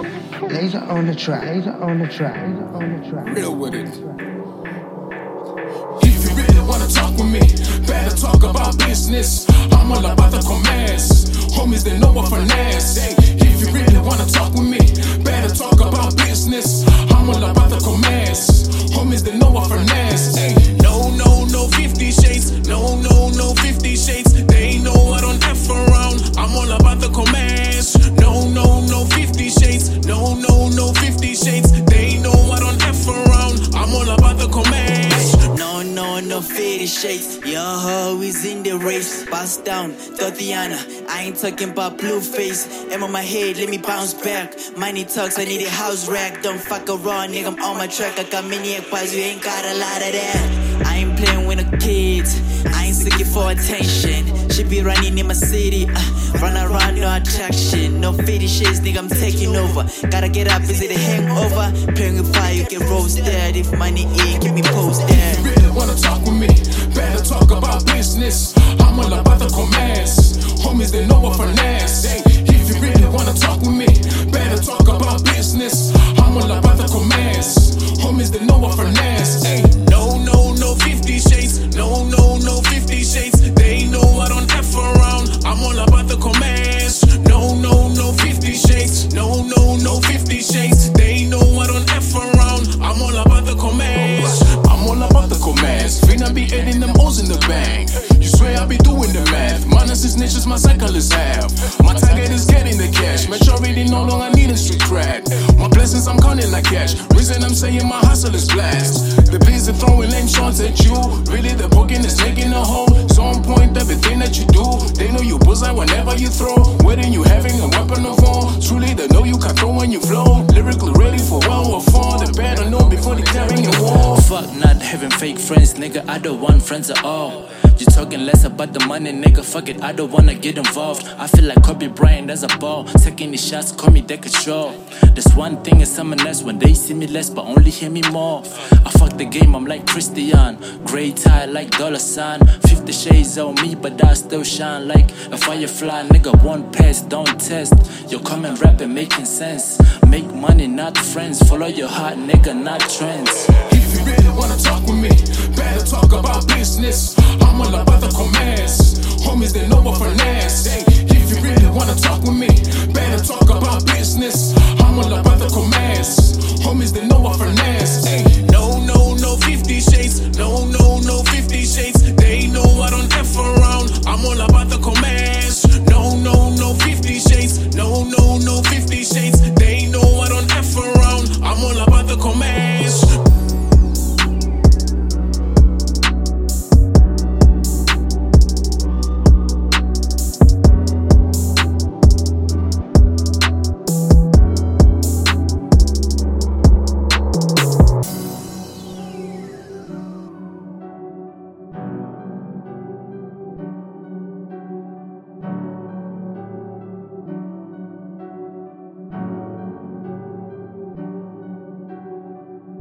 Laser on the track, laser on the track, laser on the track. Real with it. If you really wanna talk with me, better talk about business. I'm all about the commerce. Homies, they know what finesse. Hey, if you really wanna talk with me, better talk about business. I'm all about the commerce. Homies, they know what finesse. Hey, no 50 shades. No 50 shades. They know I don't F around. I'm all about the commerce. No 50 shades. No 50 shades. They know I don't F around. I'm all about the commerce. No 50 shades. Your hoe is in the race. Bust down, Tatiana. I ain't talking about blue face. M on my head, let me bounce back. Money talks, I need a house rack. Don't fuck around, nigga, I'm on my track. I got many bars, you ain't got a lot of that. I ain't playing with the kids. I ain't seeking for attention. She be running in my city. Run around, no attraction. No 50 shades, nigga, I'm taking over. Gotta get up, is it a hangover? Playing with fire, you get roasted. If money in, keep me posted. If you really wanna talk with me, better talk about business. I'm all about the commerce. Homies, they know what finesse. Hey, if you really wanna talk with me, better talk about business. I'm all about the commerce. Homies, they know what finesse. Hey, no 50 shades. No 50 shades. They know I don't F around. I'm all about the commerce. No 50 shades. No 50 shades. They know I don't F around. I'm all about the commerce. I'm all about the commerce. Finna be adding them O's in the bank. You swear I be doing the math. Minus his niches, my cycle is half. My target is getting the cash. Maturity no longer needing street cred. My blessings I'm counting like cash. Reason I'm saying my hustle is blast. The bees are throwing lame shots at you. Really the booking is making a hole. So on point everything that you do. They know you bullseye whenever you throw. Whether you having a weapon or fall. Truly they know you can throw when you flow. Lyrically ready for World War 4. They better know before they carrying your war. Fuck not having fake friends, nigga, I don't want friends at all. You talking less about the money, nigga, fuck it, I don't wanna get involved. I feel like Kobe Bryant as a ball. Taking these shots, call me that control. There's one thing is someone else when they see me less, but only hear me more. I fuck the game, I'm like Christian. Grey tie like $sign. 50 shades on me, but I still shine like a firefly. Nigga, one pass, don't test. You're coming rapping, making sense. Make money, not friends. Follow your heart, nigga, not trends. If you really wanna talk with me, better talk about business. I'm all about the commerce. Homies, they know what finesse. Hey, if you really wanna talk with me, better talk about business. I'm all about the commerce. Homies, they know what finesse. Hey, no 50 shades. No